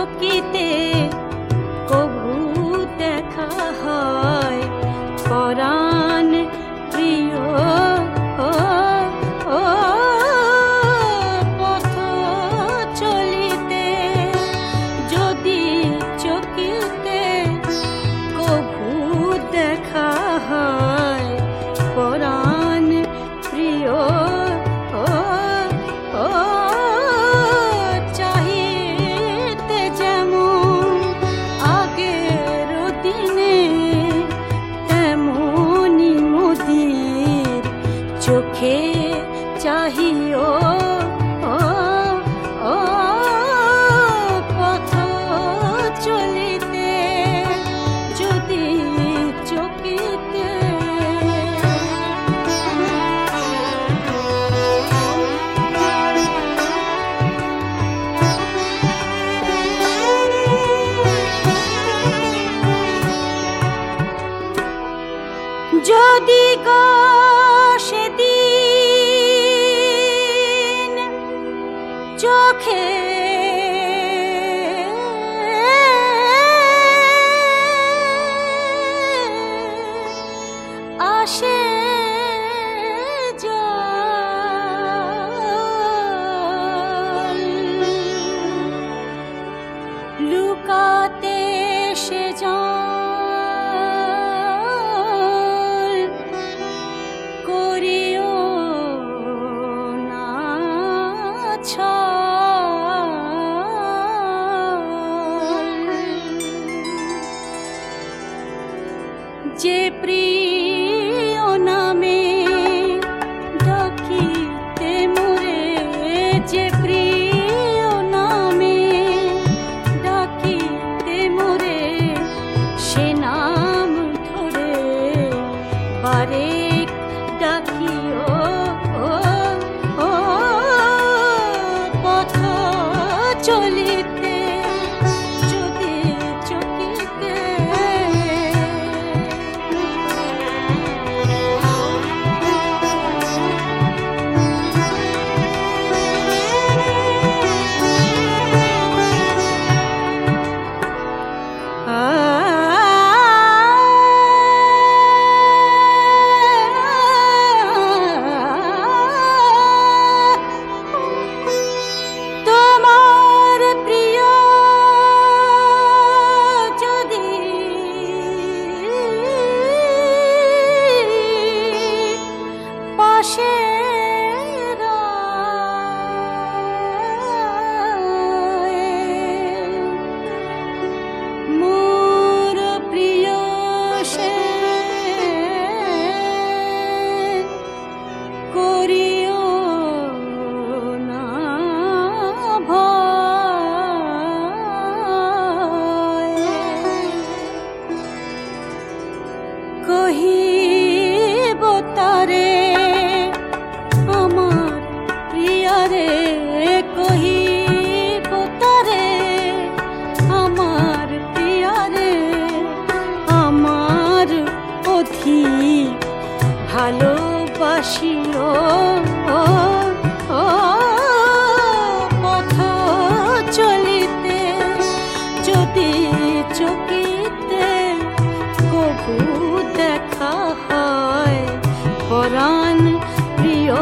চকিতে কবু দেখা হয় পরাণ প্রিয় পথ চলিতে যদি চকিতে কবু দেখা হয় পরাণ প্রিয় চাহিতে যেমন আগের দিনে তেমনি মোদির চোখে চাহিও পথ চলিতে যদি চকিতে যদি গো সেদিন চোখে আসে জল লুকাতে সে করিও না যে প্রিয় নামে ডাকিতে মোরে যে প্রিয় নামে ডাকিতে মোরে সে নাম ধরে বারে ডাকিও পথ চলিতে যদি চকিতে কহিব তারে আমার প্রিয়ারে কহিব তারে আমার প্রিয়ারে আমার অধিক ভালোবাসিও পথ চলিতে যদি চকিতে কবু দেখা হয় পরাণ প্রিয়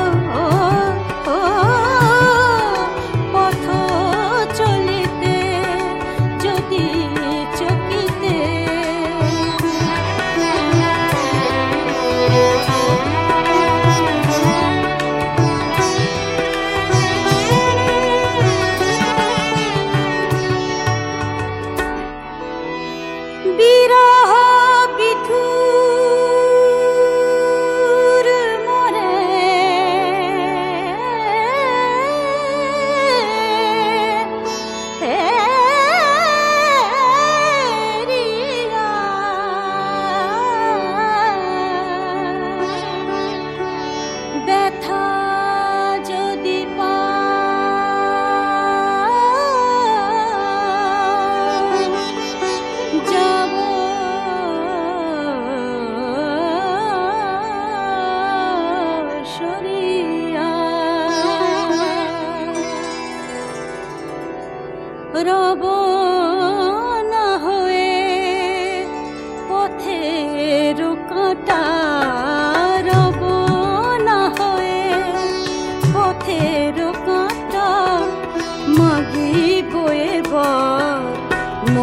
পথ চলিতে যদি চকিতে বিরহ বিধুর মোরে ব্যথা যদি যাব সরিয়া রব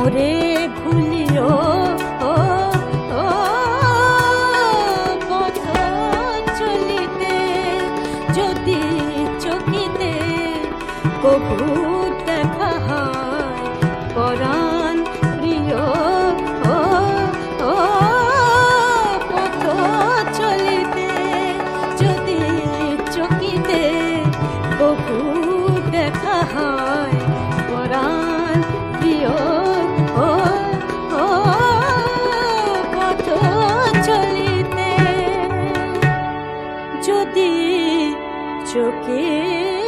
মোরে ভুলিও ও ও পথ চলিতে যদি চকিতে কভু দেখা হয় পরাণ প্রিয় ও ও পথ চলিতে যদি চকিতে কভু দেখা হয় পরাণ প্রিয় ও ও পথ চলিতে যদি চোখে